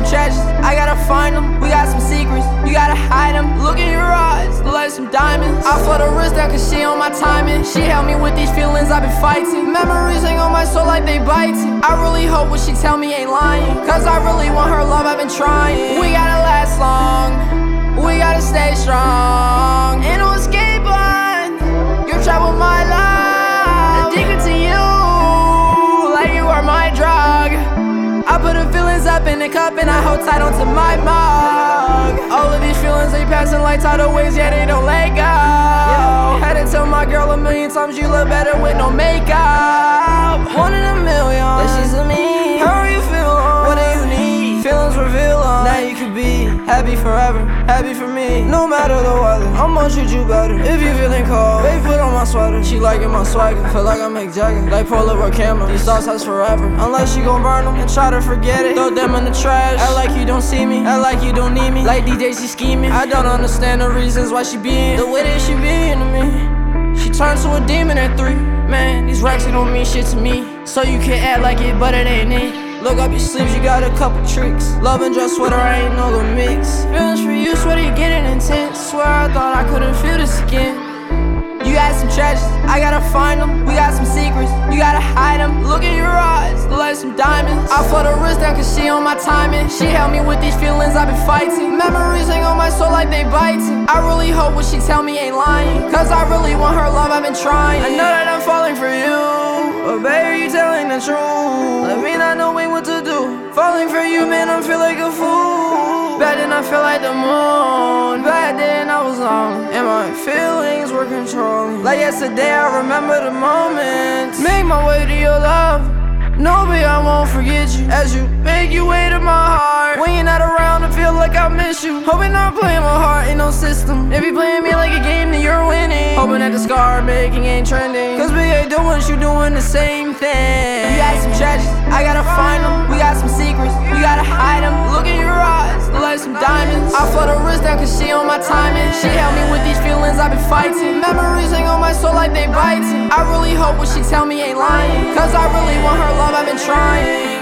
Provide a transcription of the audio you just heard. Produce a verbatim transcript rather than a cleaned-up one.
some treasures, I gotta find them. We got some secrets, you gotta hide them. Look in your eyes, look like some diamonds. I float her wrist down cause she on my timing. She helped me with these feelings I've been fighting. Memories hang on my soul like they biting. I really hope what she tell me ain't lying, cause I really want her love, I've been trying. We gotta last long, we gotta stay strong. Ain't no escape on, you're trapped with my love. Addicted to you, like you are my drug. I put the feelings up in a cup and I hold tight onto my mug. All of these feelings, they passing like tidal waves, yeah, they don't let go. Yeah. Had to tell my girl a million times you look better with no makeup. One in a million, that she's a me. How are you feeling? What do you need? Feelings reveal on. Now you could be happy forever, happy for me. No matter the weather, I'ma treat you better. If you feeling cold, babe, put on my sweater. She liking my swagger, feel like I make Jagger. Like Polaroid camera, these thoughts last forever. Unless you gon' burn them and try to forget it. Throw them in the trash, act like you don't see me, act like you don't need me. Like D J, she scheming. I don't understand the reasons why she being the way that she being to me. She turned to a demon at three. Man, these racks, they don't mean shit to me. So you can act like it, but it ain't it. Look up your sleeves, you got a couple tricks. Love and dress sweater, I ain't no good mix. Feelings for you, swear you getting intense. Swear I thought I couldn't feel this again. You got some treasures, I gotta find them. We got some secrets, you gotta hide them. Look in your eyes, look like some diamonds. I float her wrist down cause she on my timing. She helped me with these feelings I've been fighting. Memories hang on my soul like they biting. I really hope what she tell me ain't lying, cause I really want her love, I've been trying. I know that I'm falling for you, but baby, you telling the truth. Let me not knowing what to do. Falling for you, man, I feel like a fool. Back then I feel like the moon. Back then I was lonely, and my feelings were controlling. Like yesterday, I remember the moments. Make my way to your love. No, babe, I won't forget you. As you make your way to my heart. When you're not around, I feel like I miss you. Hoping I'm playing my heart, ain't no system. If you playing me like a game, then you're winning. Hoping that the scar making ain't trending, cause we ain't doing you doing the same thing. You got some treasures, I gotta find them. We got some secrets, you gotta hide them. Look in your eyes, look like some diamonds. I float her wrist down cause she on my timing. She helped me with these feelings I've been fighting. Memories hang on my soul like they biting. I really hope what she tell me ain't lying, cause I really want her love, I've been trying.